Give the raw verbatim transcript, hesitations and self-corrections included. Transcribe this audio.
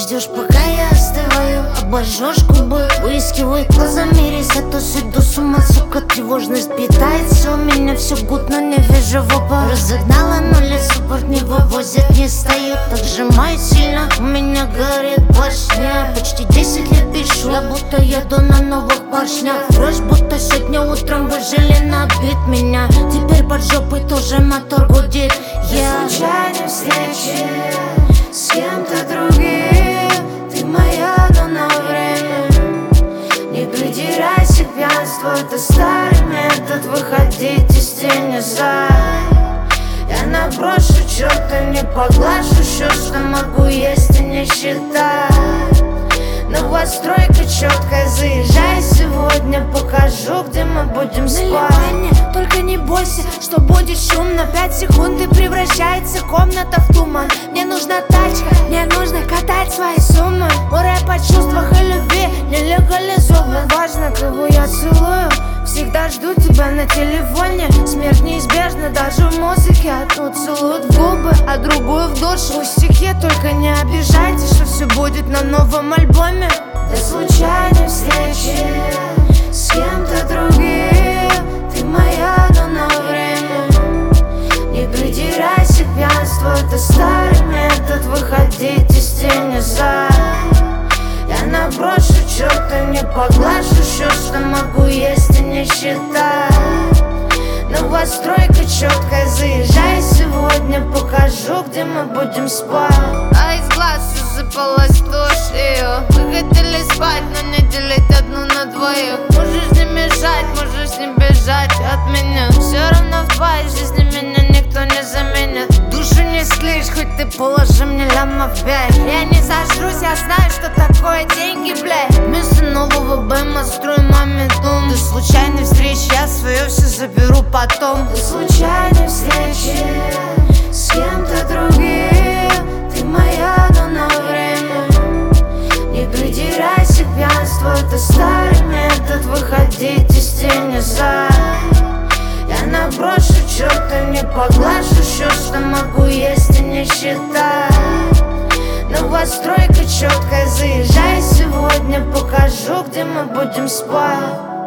ждешь, пока я остываю, обожжешь губы, выискивай глазами ресет, то сойду с ума, сука, тревожность питается. У меня все гуд, но не вижу вопа. Разогнала нули, суппорт не вывозят, не стою, так сжимаю сильно, у меня горит башня. Почти десять лет пишу, я будто еду на новых поршнях. Дрожь, будто сегодня утром выжили на бит меня. Теперь под жопой тоже мотор гудит. Я случайной встречи с кем-то другим, ты моя, но на время. Не придирайся к пьянству, это старый метод выходить из тени зай. Я наброшу черта, не поглажу все, что могу есть и не считать. Новостройка четкая, заезжай сегодня, покажу, где мы будем спать. Только не бойся, что будет шумно. Пять секунд и превращается комната в туман. Мне нужна тачка, мне нужно катать свои суммы. У рэпа о чувствах и любви не легализован. Важно, кого я целую, всегда жду тебя на телефоне. Смерть неизбежна даже в музыке. Одну целуют в губы, а другую в душу. Пустяки, только не обижайтесь, что все будет на новом альбоме. До случайной встречи с кем-то другим, ты моя, но на время. Не придирайся к пьянству, это старый метод выходить из тени зай. Я наброшу черта, не поглажу все, что могу есть и не считать. Новостройка четкая, заезжай сегодня, покажу, где мы будем спать. А из глаз сыпалась тушью. Мы хотели спать, но не делить одну на двоих. Можешь не мешать, можешь не бежать от меня. Все равно в твоей жизни меня никто не заменит. Душу не склеишь, хоть ты положи мне лямов пять. Я не сожрусь, я знаю, что такое деньги, блядь. Вместо нового бэма строю маме дом. До случайной встречи я свое все заберу потом. До случайной встречи с кем-то другим, ты моя, но на время. Не придирайся к пьянству, это старый метод выходить из тени зай. Я наброшу черта, не поглажу все, что могу есть и не считать. Новостройка четкая, заезжай сегодня, покажу, где мы будем спать.